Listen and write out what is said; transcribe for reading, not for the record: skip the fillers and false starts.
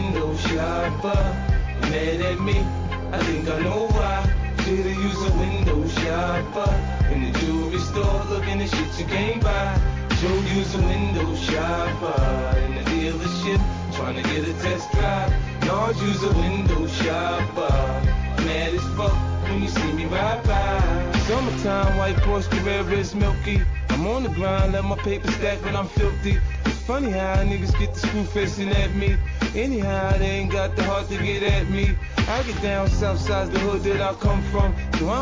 window shopper. You mad at me? I think I know why. Should've used a window shopper. In the jewelry store, looking at shit you can't buy. Joe use a window shopper. In the dealership, trying to get a test drive. Lord use a window shopper. Mad as fuck when you see me ride by. Summertime, white Porsche Carrera is milky. I'm on the grind, let my paper stack when I'm filthy. It's funny how niggas get the screw facing at me. Anyhow, they ain't got the heart to get at me. I get down south side the hood that I come from, so